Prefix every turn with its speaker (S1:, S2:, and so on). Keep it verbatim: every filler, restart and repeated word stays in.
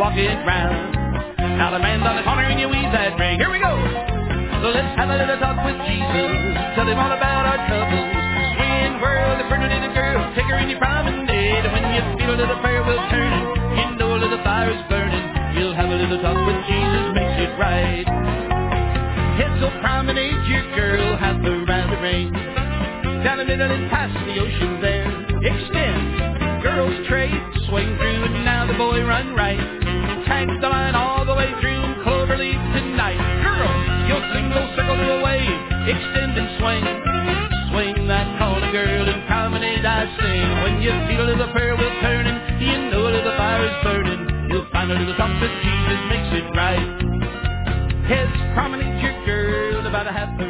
S1: walk it round. Now the man's on the corner and you weave that ring. Here we go. So let's have a little talk with Jesus. Tell him all about our troubles. Swing, whirl, the pretty little girl. Take her in your promenade. When you feel a little prayer will turning, you know a little fire is burning. You'll have a little talk with Jesus, makes it right. Head so promenade your girl, have her round the ring. Down the middle and past the ocean there. Extend, girls trade, swing through, and now the boy run right. Tag the line all the way through, Cloverleaf tonight. Girls, you'll single circle to a wave, extend and swing. Swing that corner, girl, and promenade I sing. When you feel a little prayer will turning, you know a little fire is burning. You'll find a little talk with Jesus, makes it right. Heads promenade your girl, about a half